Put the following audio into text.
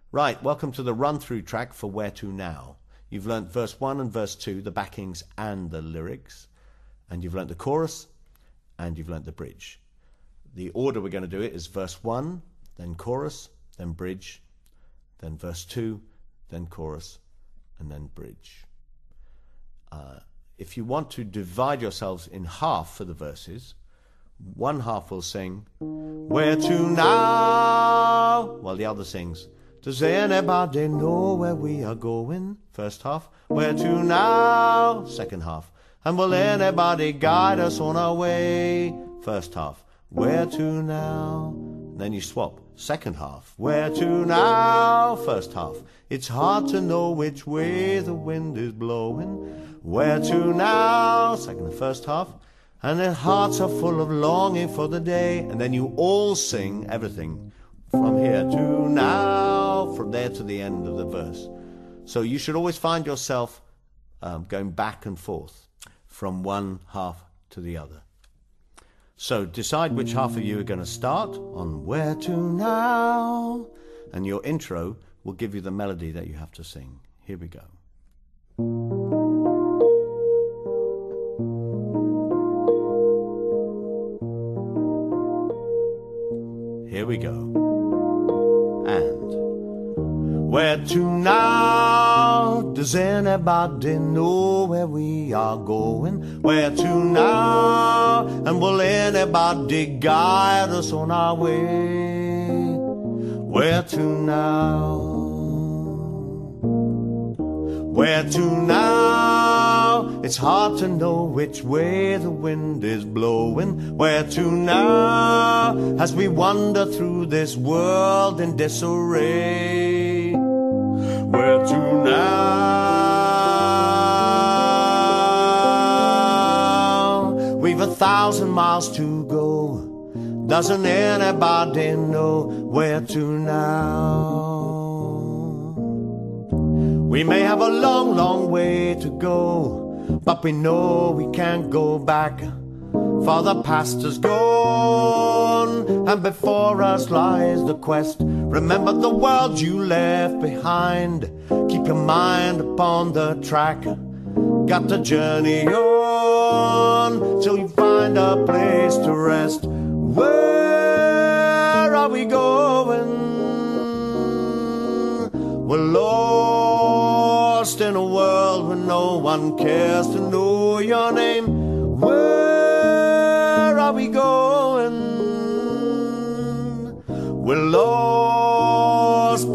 Right, welcome to the run-through track for Where To Now. You've learnt verse 1 and verse 2, the backings and the lyrics. And you've learnt the chorus, and you've learnt the bridge. The order we're going to do it is verse 1, then chorus, then bridge, then verse 2, then chorus, and then bridge. If you want to divide yourselves in half for the verses, one half will sing, Where to now? While the other sings, Does anybody know where we are going? First half. Where to now? Second half. And will anybody guide us on our way? First half. Where to now? Then you swap. Second half. Where to now? First half. It's hard to know which way the wind is blowing. Where to now? Second and first half. And their hearts are full of longing for the day. And then you all sing everything from here to now, from there to the end of the verse. So you should always find yourself going back and forth from one half to the other. So decide which half of you are going to start on Where to Now, and your intro will give you the melody that you have to sing. Here we go. Here we go. And where to now? Does anybody know where we are going? Where to now? And will anybody guide us on our way? Where to now? Where to now? It's hard to know which way the wind is blowing. Where to now? As we wander through this world in disarray. Where to now? We've 1,000 miles to go. Doesn't anybody know where to now? We may have a long, long way to go, but we know we can't go back, for the past is gone, and before us lies the quest. Remember the world you left behind. Keep your mind upon the track. Got to journey on till you find a place to rest. Where are we going? We're lost in a world where no one cares to know your name. Where are we going? We're lost